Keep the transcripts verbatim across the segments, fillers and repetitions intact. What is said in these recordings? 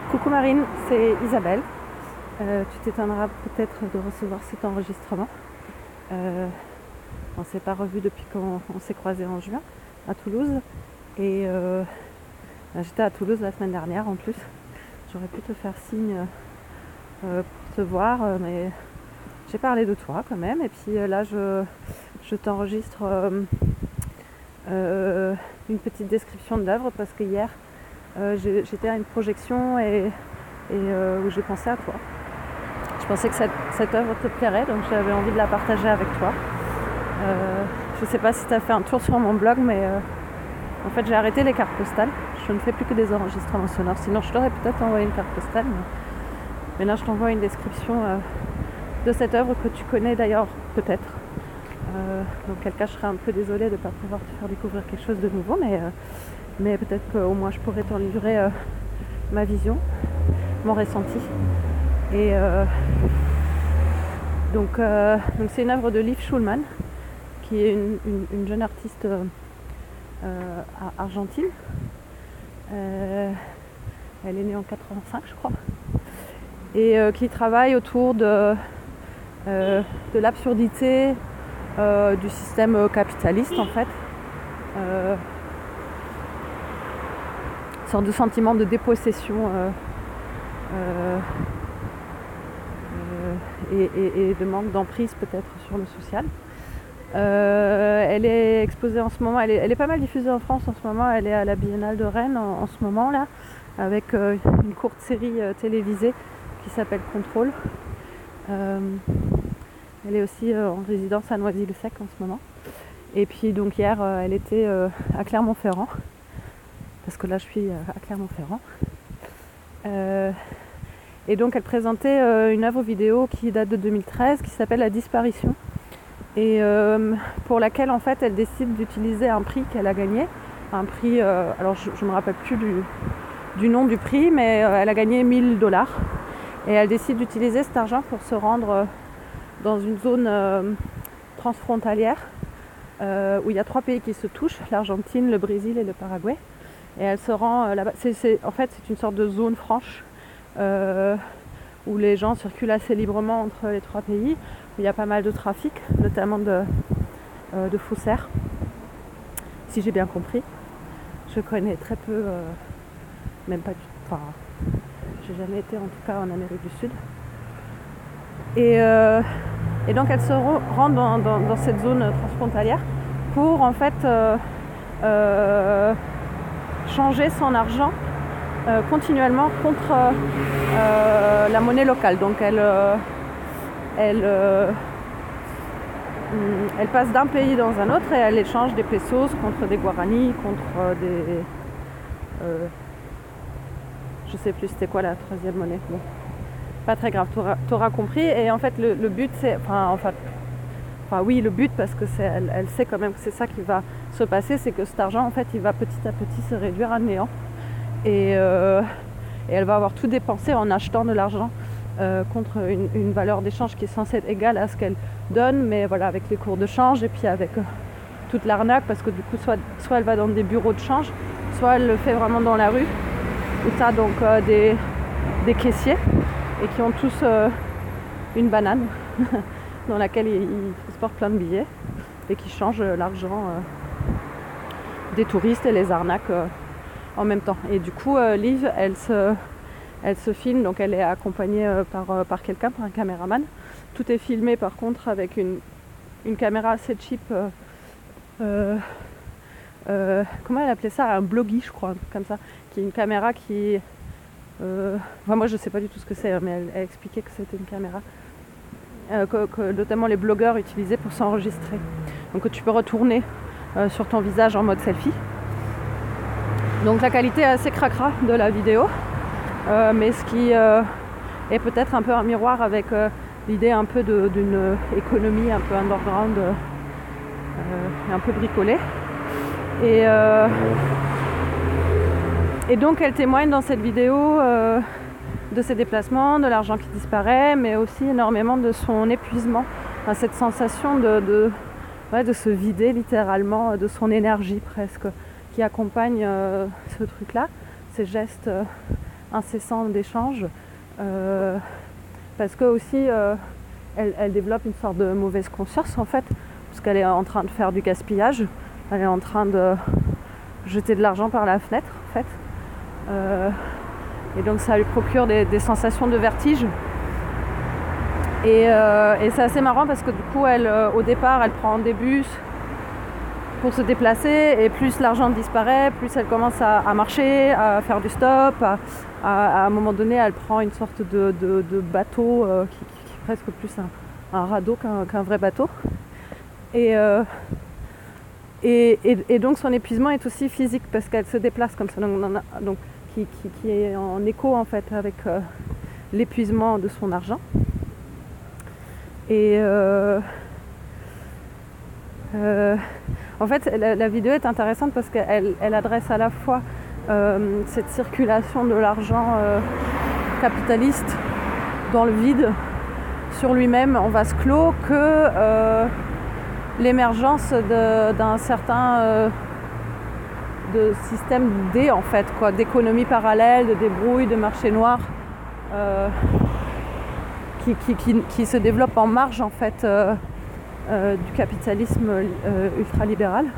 Coucou Marine, c'est Isabelle. Euh, tu t'étonneras peut-être de recevoir cet enregistrement. Euh, on ne s'est pas revu depuis qu'on on s'est croisés en juin à Toulouse. Et euh, ben, j'étais à Toulouse la semaine dernière en plus. J'aurais pu te faire signe euh, pour te voir, mais j'ai parlé de toi quand même. Et puis euh, là, je, je t'enregistre euh, euh, une petite description de l'œuvre parce que hier, euh, j'ai, j'étais à une projection et, et euh, où j'ai pensé à toi. Je pensais que cette, cette œuvre te plairait, donc j'avais envie de la partager avec toi. Euh, je ne sais pas si tu as fait un tour sur mon blog, mais euh, en fait j'ai arrêté les cartes postales. Je ne fais plus que des enregistrements sonores, sinon je t'aurais peut-être envoyé une carte postale. Mais, mais là je t'envoie une description euh, de cette œuvre que tu connais d'ailleurs peut-être. Euh, donc quel cas je serais un peu désolée de ne pas pouvoir te faire découvrir quelque chose de nouveau, mais, euh, mais peut-être qu'au moins je pourrais t'en livrer euh, ma vision, mon ressenti. Et euh, donc, euh, donc c'est une œuvre de Liv Schulman, qui est une, une, une jeune artiste euh, euh, argentine. Euh, elle est née en quatre-vingt-cinq, je crois, et euh, qui travaille autour de, euh, de l'absurdité euh, du système capitaliste en fait. Euh, une sorte de sentiment de dépossession. Euh, euh, Et, et, et de manque d'emprise peut-être sur le social. Euh, elle est exposée en ce moment, elle est, elle est pas mal diffusée en France en ce moment, elle est à la Biennale de Rennes en, en ce moment là, avec euh, une courte série euh, télévisée qui s'appelle Contrôle. Euh, elle est aussi euh, en résidence à Noisy-le-Sec en ce moment. Et puis donc hier euh, elle était euh, à Clermont-Ferrand, parce que là je suis euh, à Clermont-Ferrand. Euh, Et donc elle présentait euh, une œuvre vidéo qui date de deux mille treize qui s'appelle La Disparition et euh, pour laquelle en fait elle décide d'utiliser un prix qu'elle a gagné, un prix, euh, alors je ne me rappelle plus du, du nom du prix, mais euh, elle a gagné mille dollars et elle décide d'utiliser cet argent pour se rendre euh, dans une zone euh, transfrontalière euh, où il y a trois pays qui se touchent, l'Argentine, le Brésil et le Paraguay, et elle se rend euh, là-bas. C'est, c'est, en fait c'est une sorte de zone franche Euh, où les gens circulent assez librement entre les trois pays, où il y a pas mal de trafic, notamment de, euh, de faussaires, si j'ai bien compris. Je connais très peu, euh, même pas du tout, enfin, j'ai jamais été en tout cas en Amérique du Sud. Et, euh, et donc elle se rend dans, dans, dans cette zone transfrontalière pour en fait euh, euh, changer son argent Euh, continuellement contre euh, la monnaie locale. Donc elle, euh, elle, euh, elle passe d'un pays dans un autre et elle échange des pesos contre des guaranis, contre euh, des... Euh, je sais plus c'était quoi la troisième monnaie. Bon, pas très grave, t'auras, t'auras compris. Et en fait le, le but c'est... Enfin, enfin, enfin oui le but parce que c'est, elle, elle sait quand même que c'est ça qui va se passer, c'est que cet argent en fait il va petit à petit se réduire à néant. Et, euh, et elle va avoir tout dépensé en achetant de l'argent euh, contre une, une valeur d'échange qui est censée être égale à ce qu'elle donne, mais voilà, avec les cours de change et puis avec euh, toute l'arnaque, parce que du coup soit, soit elle va dans des bureaux de change, soit elle le fait vraiment dans la rue, où tu as donc euh, des, des caissiers et qui ont tous euh, une banane dans laquelle ils, ils transportent plein de billets et qui changent l'argent euh, des touristes et les arnaques euh, en même temps. Et du coup euh, Liv elle se, elle se filme, donc elle est accompagnée euh, par, euh, par quelqu'un, par un caméraman. Tout est filmé par contre avec une, une caméra assez cheap, euh, euh, euh, comment elle appelait ça, un bloggy je crois, un truc comme ça, qui est une caméra qui euh, enfin, moi je sais pas du tout ce que c'est, mais elle, elle expliquait que c'était une caméra euh, que, que notamment les blogueurs utilisaient pour s'enregistrer, donc que tu peux retourner euh, sur ton visage en mode selfie. Donc la qualité est assez cracra de la vidéo, euh, mais ce qui euh, est peut-être un peu un miroir avec euh, l'idée un peu de, d'une économie un peu underground, euh, un peu bricolée. Et, euh, et donc elle témoigne dans cette vidéo euh, de ses déplacements, de l'argent qui disparaît, mais aussi énormément de son épuisement, enfin, cette sensation de, de, ouais, de se vider littéralement de son énergie presque, qui accompagne euh, ce truc-là, ces gestes euh, incessant d'échanges, euh, parce que aussi euh, elle, elle développe une sorte de mauvaise conscience en fait, parce qu'elle est en train de faire du gaspillage, elle est en train de jeter de l'argent par la fenêtre en fait, euh, et donc ça lui procure des, des sensations de vertige. Et, euh, et c'est assez marrant parce que du coup, elle, euh, au départ, elle prend des bus pour se déplacer et plus l'argent disparaît, plus elle commence à, à marcher, à faire du stop. À, à, à un moment donné, elle prend une sorte de, de, de bateau euh, qui, qui, qui est presque plus un, un radeau qu'un, qu'un vrai bateau. Et, euh, et, et, et donc son épuisement est aussi physique parce qu'elle se déplace comme ça, donc, donc qui, qui, qui est en écho en fait avec euh, l'épuisement de son argent. Et euh, euh, en fait, la, la vidéo est intéressante parce qu'elle elle adresse à la fois euh, cette circulation de l'argent euh, capitaliste dans le vide, sur lui-même en vase clos, que euh, l'émergence de, d'un certain euh, de système D en fait, quoi, d'économie parallèle, de débrouille, de marché noir. Euh, Qui, qui, qui, qui se développe en marge en fait euh, euh, du capitalisme euh, ultralibéral.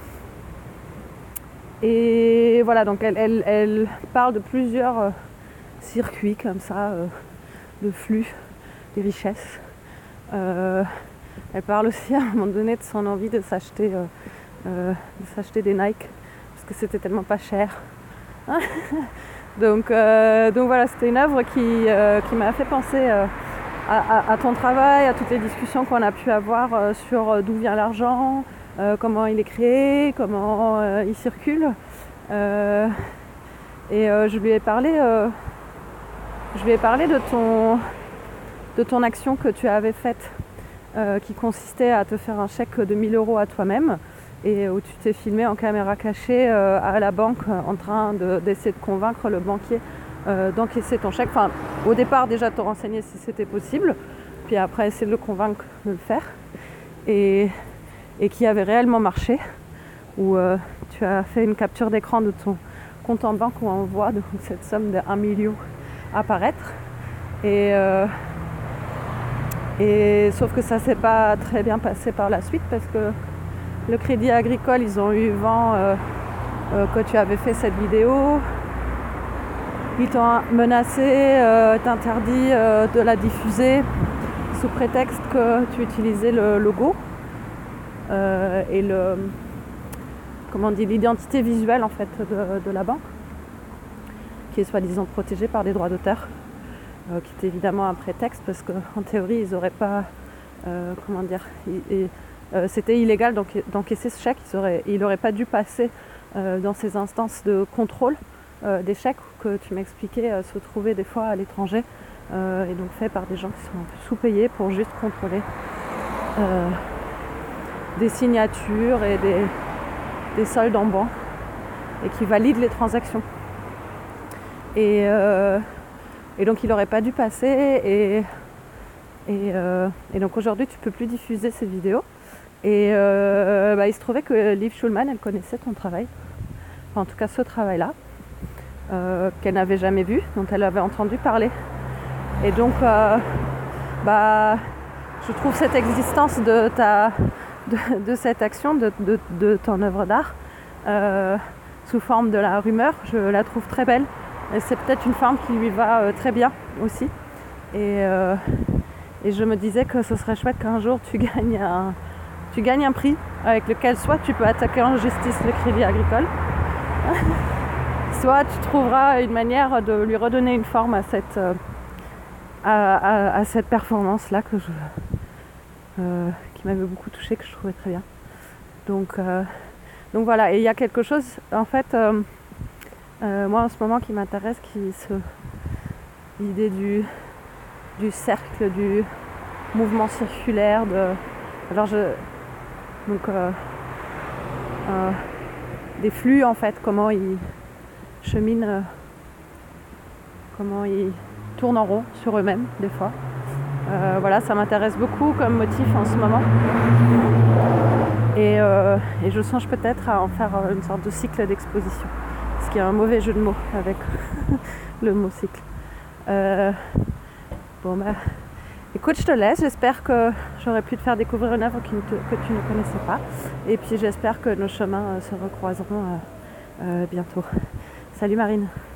Et voilà, donc elle, elle, elle parle de plusieurs euh, circuits comme ça, euh, de flux, des richesses. Euh, elle parle aussi à un moment donné de son envie de s'acheter, euh, euh, de s'acheter des Nike parce que c'était tellement pas cher. donc, euh, donc voilà, c'était une œuvre qui, euh, qui m'a fait penser euh, À, à, à ton travail, à toutes les discussions qu'on a pu avoir euh, sur euh, d'où vient l'argent, euh, comment il est créé, comment euh, il circule. Euh, et euh, je lui ai parlé, euh, je lui ai parlé de ton, de ton action que tu avais faite, euh, qui consistait à te faire un chèque de mille euros à toi-même et où tu t'es filmé en caméra cachée euh, à la banque en train de, d'essayer de convaincre le banquier Euh, d'encaisser ton chèque, enfin au départ déjà te renseigner si c'était possible, puis après essayer de le convaincre de le faire, et, et qui avait réellement marché, où euh, tu as fait une capture d'écran de ton compte en banque où on voit de cette somme de un million apparaître, et, euh, et sauf que ça s'est pas très bien passé par la suite parce que le Crédit Agricole, ils ont eu vent euh, euh, que tu avais fait cette vidéo. Ils t'ont menacé, euh, t'interdit euh, de la diffuser sous prétexte que tu utilisais le logo euh, et le, comment on dit, l'identité visuelle en fait de, de la banque, qui est soi-disant protégée par des droits d'auteur, euh, qui est évidemment un prétexte parce qu'en théorie ils n'auraient pas, euh, comment dire, et, et, euh, c'était illégal d'encaisser ce chèque, il n'aurait pas dû passer euh, dans ces instances de contrôle Euh, des chèques que tu m'expliquais euh, se trouver des fois à l'étranger euh, et donc fait par des gens qui sont un peu sous-payés pour juste contrôler euh, des signatures et des, des soldes en banque et qui valident les transactions. Et, euh, et donc il n'aurait pas dû passer et, et, euh, et donc aujourd'hui tu ne peux plus diffuser ces vidéos. Et euh, bah, il se trouvait que Liv Schulman, elle connaissait ton travail, enfin, en tout cas ce travail-là. Euh, qu'elle n'avait jamais vu, dont elle avait entendu parler. Et donc, euh, bah, je trouve cette existence de, ta, de, de cette action, de, de, de ton œuvre d'art, euh, sous forme de la rumeur, je la trouve très belle. Et c'est peut-être une forme qui lui va euh, très bien aussi. Et, euh, et je me disais que ce serait chouette qu'un jour tu gagnes un, tu gagnes un prix avec lequel soit tu peux attaquer en justice le Crédit Agricole, soit tu trouveras une manière de lui redonner une forme à cette, euh, à, à, à cette performance-là que je, euh, qui m'avait beaucoup touchée, que je trouvais très bien. Donc, euh, donc voilà, et il y a quelque chose, en fait, euh, euh, moi en ce moment qui m'intéresse, qui se, l'idée du, du cercle, du mouvement circulaire, de, alors je, donc euh, euh, des flux en fait, comment ils cheminent, euh, comment ils tournent en rond sur eux-mêmes des fois. Euh, voilà, ça m'intéresse beaucoup comme motif en ce moment. Et, euh, et je songe peut-être à en faire une sorte de cycle d'exposition. qu'il y a un mauvais jeu de mots avec le mot cycle. Euh, bon bah, écoute, je te laisse. J'espère que j'aurais pu te faire découvrir une œuvre que tu ne connaissais pas. Et puis j'espère que nos chemins se recroiseront euh, euh, bientôt. Salut Marine.